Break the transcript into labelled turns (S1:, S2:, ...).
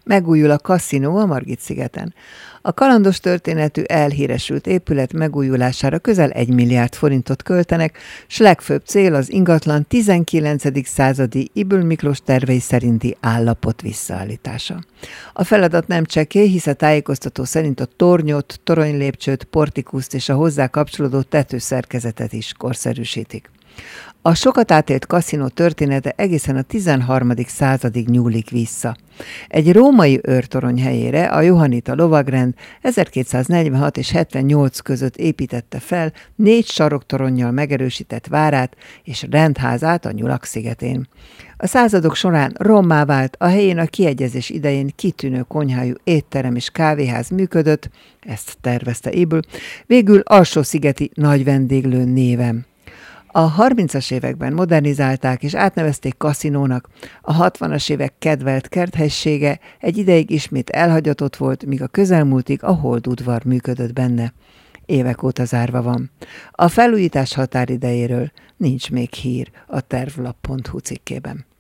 S1: Megújul a kaszinó a Margit-szigeten. A kalandos történetű elhíresült épület megújulására közel 1 milliárd forintot költenek, s legfőbb cél az ingatlan 19. századi Ybl Miklós tervei szerinti állapot visszaállítása. A feladat nem csekély, hisz a tájékoztató szerint a tornyot, toronylépcsőt, portikuszt és a hozzá kapcsolódó tetőszerkezetet is korszerűsítik. A sokat átélt kaszinó története egészen a 13. századig nyúlik vissza. Egy római őrtorony helyére a johannita lovagrend 1246 és 78 között építette fel 4 saroktoronnyal megerősített várát és rendházát a Nyulak szigetén. A századok során rommá vált, a helyén a kiegyezés idején kitűnő konyhájú étterem és kávéház működött, ezt tervezte Ybl, végül Alsó-szigeti nagy vendéglő néven. A 30-as években modernizálták és átnevezték kaszinónak, a 60-as évek kedvelt kerthelysége egy ideig ismét elhagyatott volt, míg a közelmúltig a Holdudvar működött benne. Évek óta zárva van. A felújítás határidejéről nincs még hír a tervlap.hu cikkében.